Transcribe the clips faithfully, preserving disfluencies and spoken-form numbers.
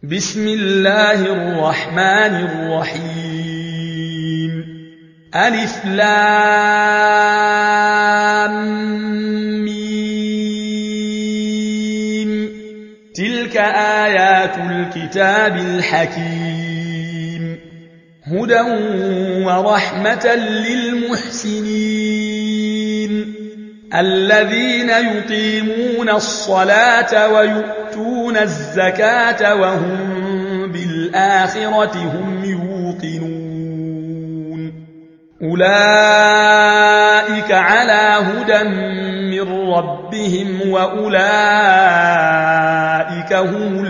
بسم الله الرحمن الرحيم ألف لام ميم تلك آيات الكتاب الحكيم هدى ورحمة للمحسنين الذين يقيمون الصلاة ويؤتون الزكاة وهم بالآخرة هم يوقنون أولئك على هدى من ربهم وأولئك هم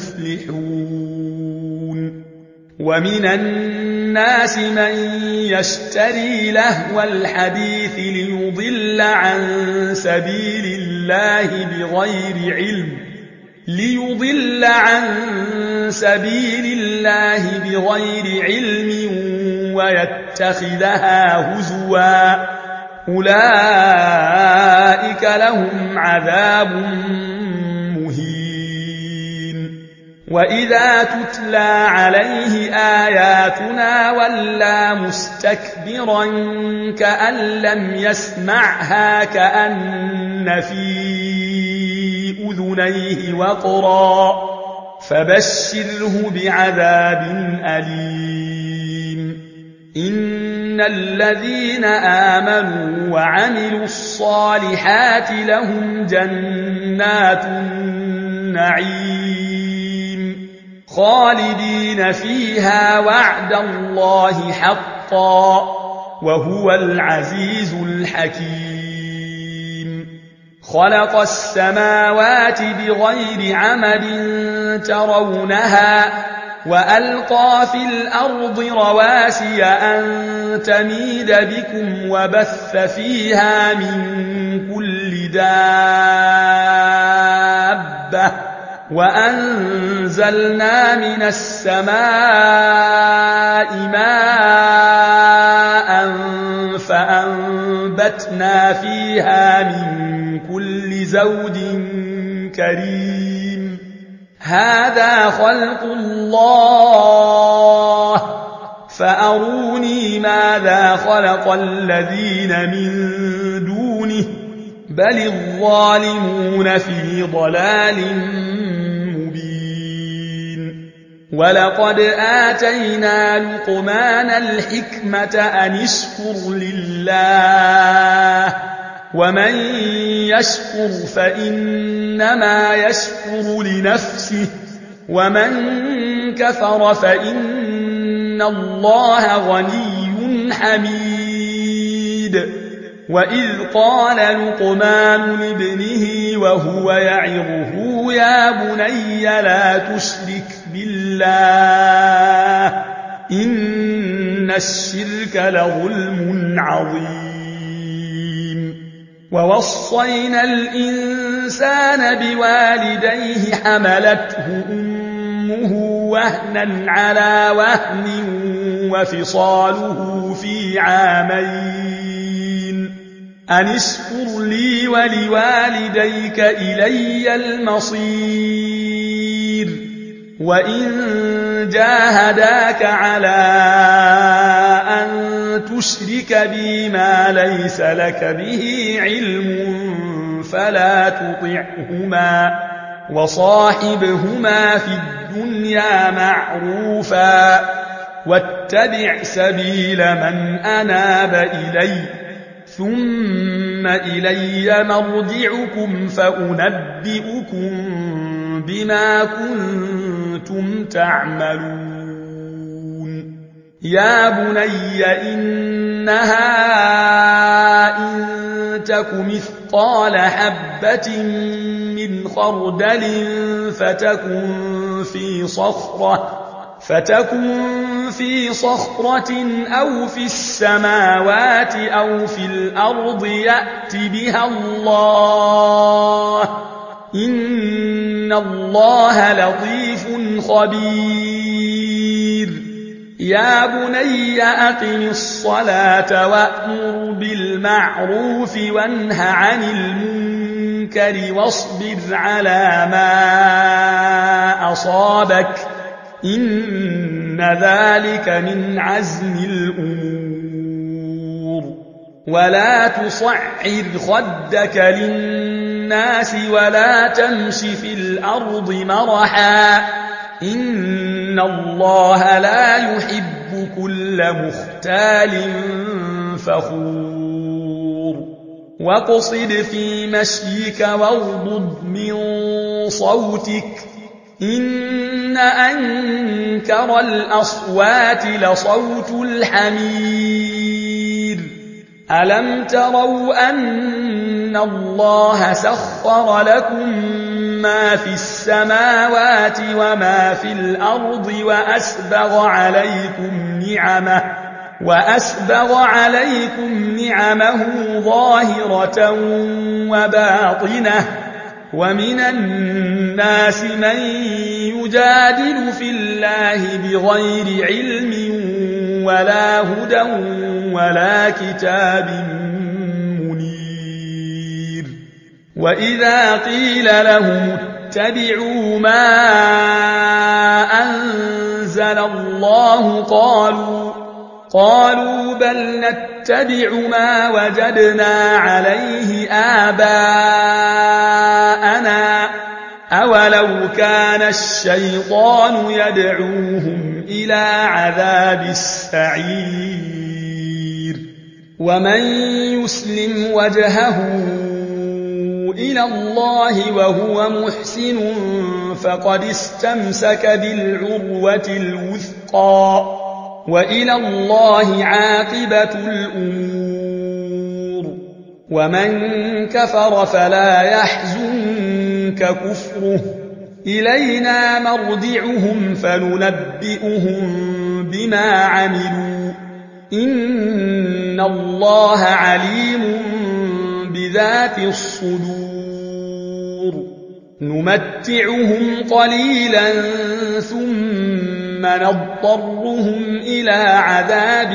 المفلحون ومن الناس من يشتري لهو الحديث ليضل عن سبيل الله بغير علم ليضل عن سبيل الله بغير علم ويتخذها هزوا أولئك لهم عذاب مهين وإذا تتلى عليه آياتنا ولى مستكبرا كأن لم يسمعها كأن في أذنيه وقرا فبشره بعذاب أليم إن الذين آمنوا وعملوا الصالحات لهم جنات النعيم خالدين فيها وعد الله حقا وهو العزيز الحكيم خلق السماوات بغير عمد ترونها وألقى في الأرض رواسي أن تميد بكم وبث فيها من كل دابة وأنزلنا من السماء ماء فأنبتنا فيها من كل زوج كريم هذا خلق الله فأروني ماذا خلق الذين من دونه بل الظالمون في ضلال مبين ولقد آتينا لقمان الحكمة أن اشكر لله ومن يشكر فإنما يشكر لنفسه ومن كفر فإن الله غني حميد وإذ قال لقمان لابنه وهو يعظه يا بني لا تشرك بالله إن الشرك لظلم عظيم ووصينا الإنسان بوالديه حملته أمه وهنا على وهن وفصاله في عامين أن اشكر لي ولوالديك إلي المصير وإن جاهداك على أن تشرك بي ما ليس لك به علم فلا تطعهما وصاحبهما في الدنيا معروفا واتبع سبيل من أناب إلي ثم إلي مرجعكم فأنبئكم بما كنتم تعملون يا بني إنها إن تك مثقال حبة من خردل فتكن في صخرة فتكن في صخرة أو في السماوات أو في الأرض يأت بها الله إن الله لطيف خبير يا بني أقم الصلاة وأمر بالمعروف وانه عن المنكر المنكر واصبر على ما أصابك إن ذلك من عزم الأمور ولا تصعر خدك للناس ولا تمش في الأرض مرحا إن الله لا يحب كل مختال فخور واقصد في مشيك واغضض من صوتك إن أنكر الأصوات لصوت الحمير ألم تروا أن الله سخر لكم ما في السماوات وما في الأرض وأسبغ عليكم نعمه وأسبغ عليكم نعمه ظاهرة وباطنة ومن الناس من يجادل في الله بغير علم ولا هدى ولا كتاب منير وإذا قيل لهم اتبعوا ما أنزل الله قالوا قالوا بل نتبع ما وجدنا عليه آباءنا أولو كان الشيطان يدعوهم إلى عذاب السعير ومن يسلم وجهه إلى الله وهو محسن فقد استمسك بالعروة الوثقى وإلى الله عاقبة الأمور ومن كفر فلا يحزنك كفره إلينا مرجعهم فننبئهم بما عملوا إن الله عليم بذات الصدور نمتعهم قليلا ثم نضطرهم إلى عذاب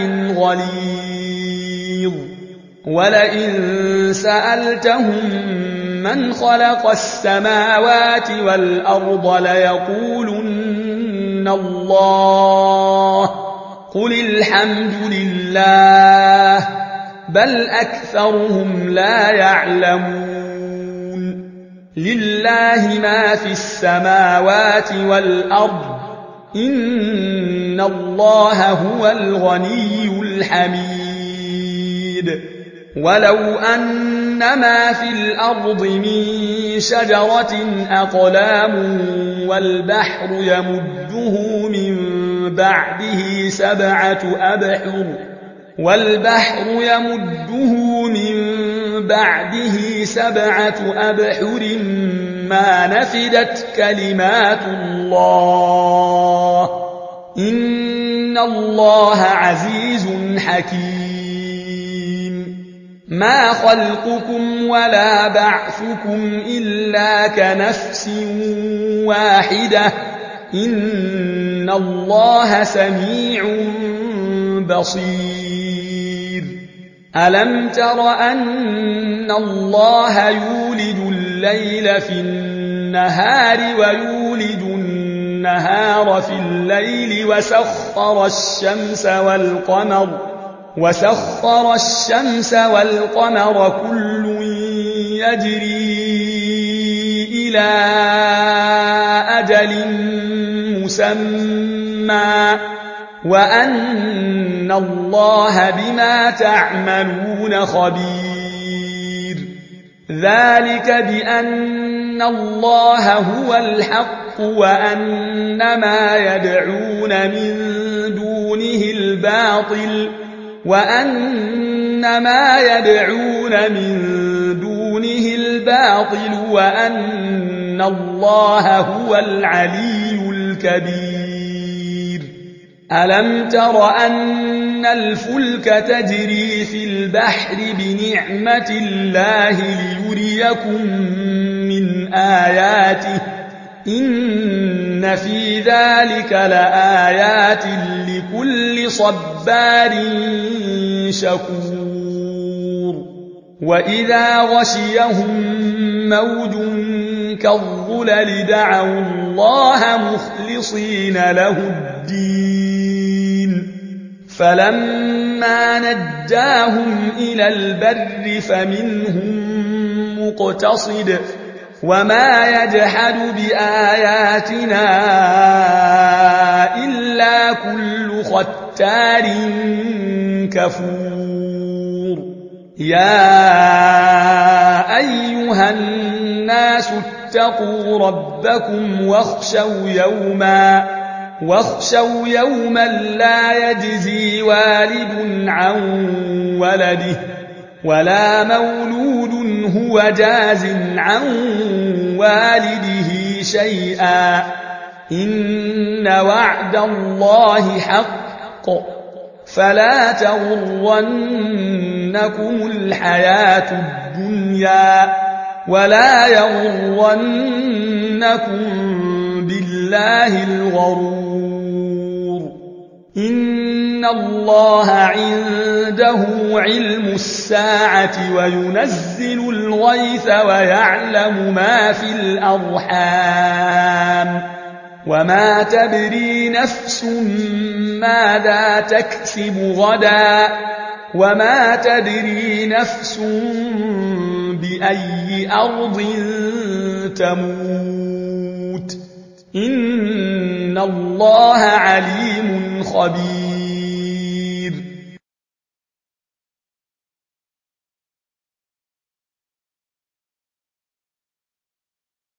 غليظ ولئن سألتهم من خلق السماوات والأرض ليقولن الله قل الحمد لله بل أكثرهم لا يعلمون لله ما في السماوات والأرض إن الله هو الغني الحميد ولو أن ما في الأرض من شجرة أقلام والبحر يمده من بعده سبعة أبحر والبحر يمده من بعده سبعة أبحر ما نفدت كلمات الله إن الله عزيز حكيم ما خلقكم ولا بعثكم إلا كنفس واحدة إن الله سميع بصير ألم تر أن الله يولد الليل في النهار ويولد النهار في الليل وسخر الشمس والقمر وسخر الشمس والقمر كل يجري إلى أجل مسمى وأن الله بما تعملون خبير ذلك بأن الله هو الحق وأن ما يدعون من دونه الباطل وأن ما يدعون من دونه الباطل وأن الله هو العلي الكبير ألم تر أن الفلك تجري في البحر بنعمة الله ليريكم من آياته إن في ذلك لآيات لكل صبار شكور وإذا غشيهم موج كالظلل دعوا الله مخلصين له الدين فلما نجاهم إلى البر فمنهم مقتصد وما يجحد بآياتنا إلا كل ختار كفور يا أيها الناس اتقوا ربكم واخشوا يوما واخشوا يوما لا يجزي والد عن ولده ولا مولود هو جاز عن والده شيئا إن وعد الله حق فلا تغرنكم الحياة الدنيا ولا يغرنكم بالله الغرور إن الله عنده علم الساعة وينزل الغيث ويعلم ما في الأرحام وما تدري نفس ماذا تكسب غدا وما تدري نفس بأي أرض تموت إن الله عليم خبير